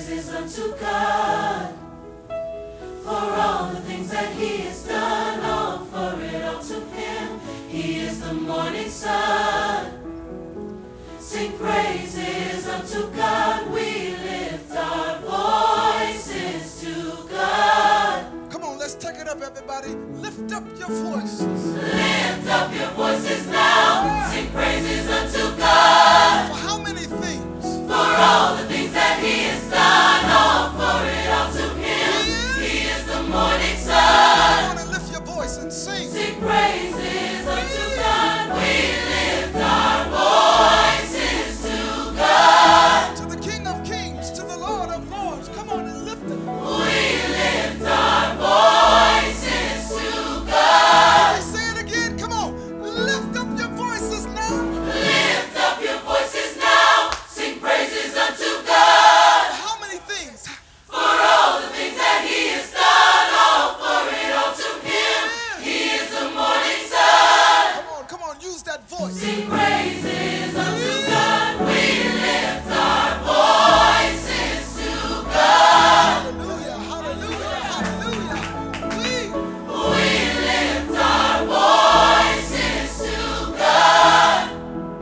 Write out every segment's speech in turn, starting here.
praises unto God for all the things that He has done. Offer it all to Him. He is the morning sun. Sing praises unto God. We lift our voices to God. Come on, let's take it up, everybody. Lift up your voices. Lift up your voices now. Sing praises unto God. For how many things? For all the things that He has done. Offer it all to Him. He is the morning sun. Come on and lift your voice and sing. Sing praises unto God. We lift our voices to God. To the King of Kings, to the Lord of Lords. Come on and lift it. We lift our voices to God. Let me say it again. Come on. Lift up your voices now. Lift up your voices now. Sing praises unto God. For how many things? For all the things that He has done. Offer it all to Him. He is the morning sun. Come on, use that voice. Sing praises unto God. We lift our voices to God. Hallelujah, hallelujah, hallelujah. We lift our voices to God.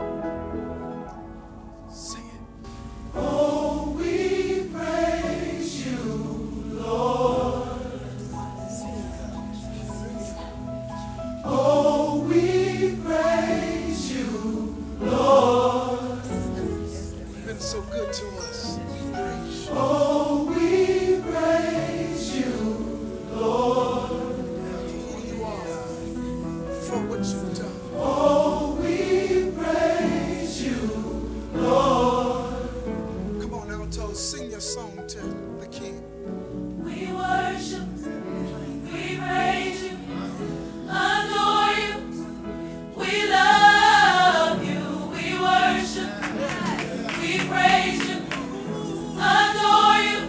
Sing it. Oh, we praise you, Lord. Oh, we praise you, Lord. You've been so good to us. We praise you. Oh, we praise you, Lord. For who you are, for what you've done. Oh, we praise you, Lord. Come on, Alto, sing your song to the King. We worship, we praise you, adore you, we love you. We worship, we praise you, adore you,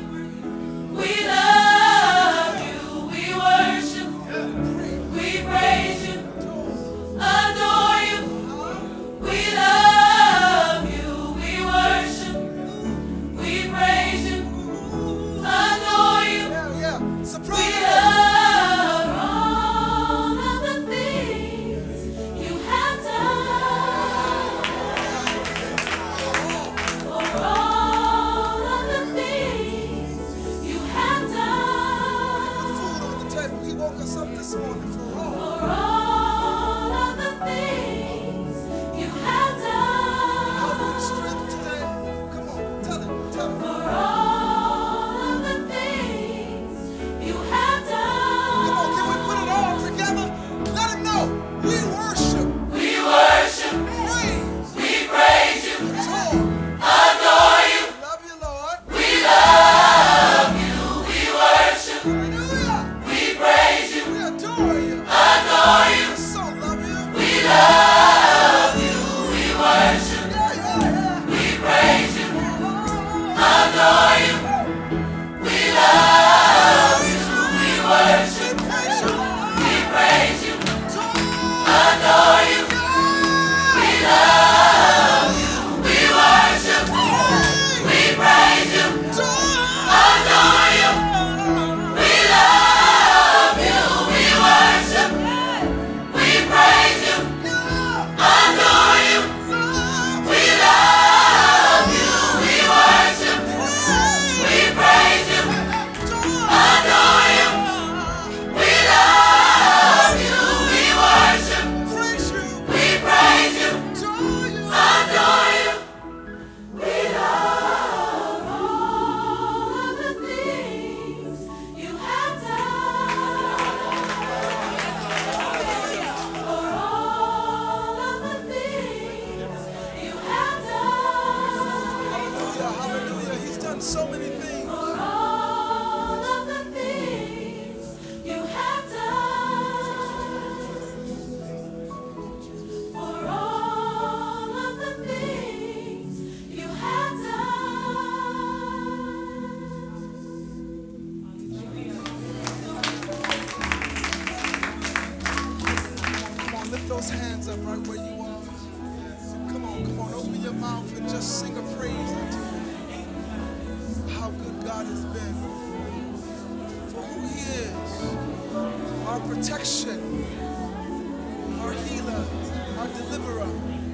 God has been, for who he is, our protection, our healer, our deliverer.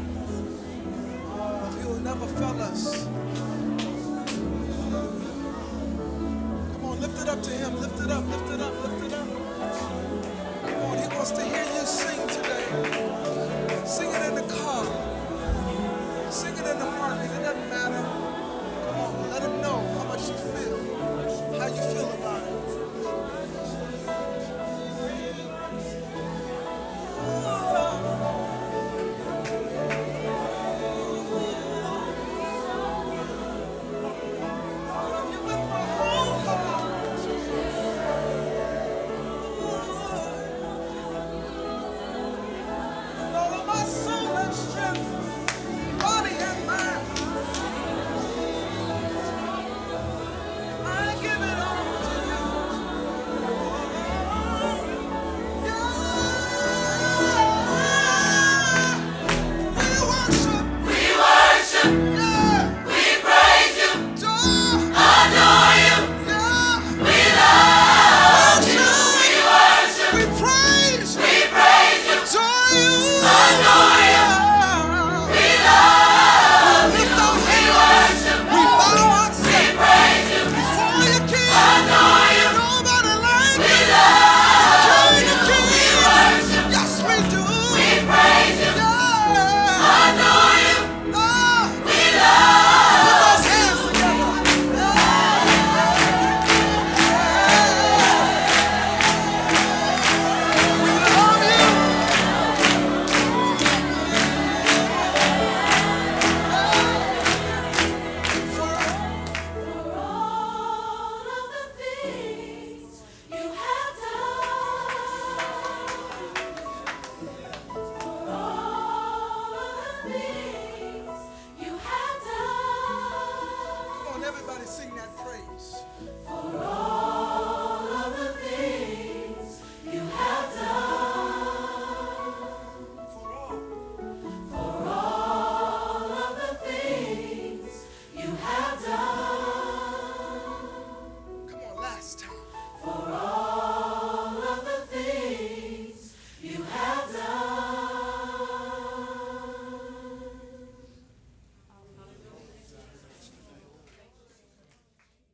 He will never fail us. Come on, lift it up to him. Lift it up, lift it up, lift it up. Come on, he wants to hear you sing today. Sing it in the car.